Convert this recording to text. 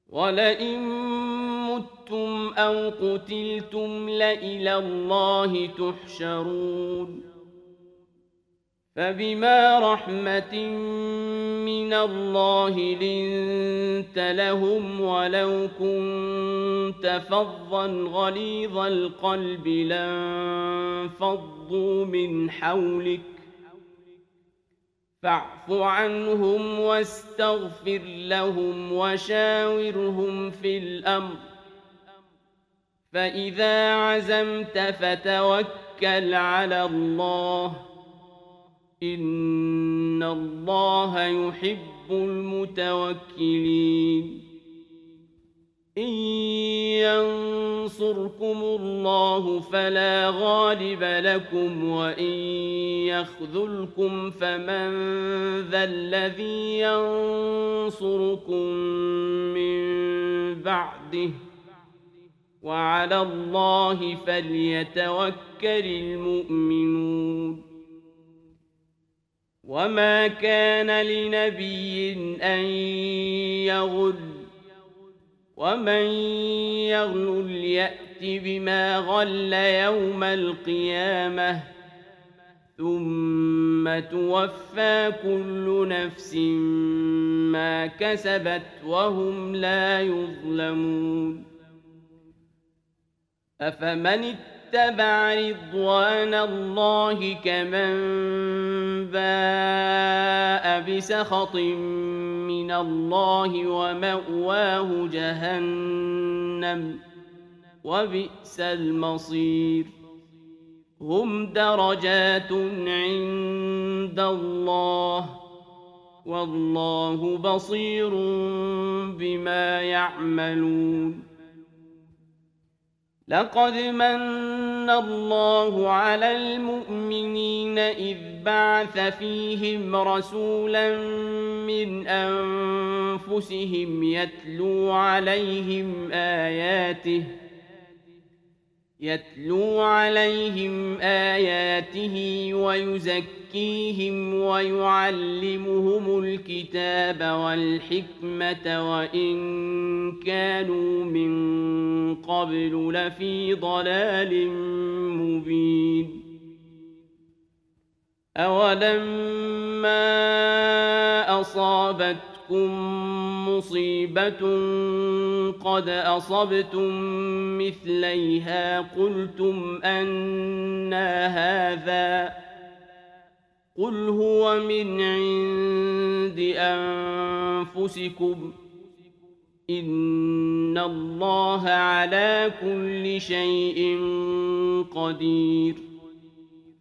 وَلَئِن مُّتُّمْ أَوْ قُتِلْتُمْ لَإِلَى اللَّهِ تُحْشَرُونَ فَبِمَا رَحْمَةٍ مِّنَ اللَّهِ لِنتَ لَهُمْ وَلَوْ كُنتَ فَظًّا غَلِيظَ الْقَلْبِ لَانفَضُّوا مِنْ حَوْلِكَ فاعف عنهم واستغفر لهم وشاورهم في الأمر فإذا عزمت فتوكل على الله إن الله يحب المتوكلين إن ينصركم الله فلا غالب لكم وإن يخذلكم فمن ذا الذي ينصركم من بعده وعلى الله فليتوكل المؤمنون وما كان لنبي أن يغل ومن يغل يأت بما غل يوم القيامة ثم توفى كل نفس ما كسبت وهم لا يظلمون أفمن اتبع رضوان الله كمن باء بسخط من الله ومأواه جهنم وبئس المصير هم درجات عند الله والله بصير بما يعملون لقد من الله على المؤمنين إذ بعث فيهم رسولا من أنفسهم يتلو عليهم آياته ويزكيهم ويعلمهم الكتاب والحكمة وإن كانوا من قبل لفي ضلال مبين أولما أصابتكم مصيبة قد أصبتم مثليها قلتم أنى هذا قل هو من عند أنفسكم إن الله على كل شيء قدير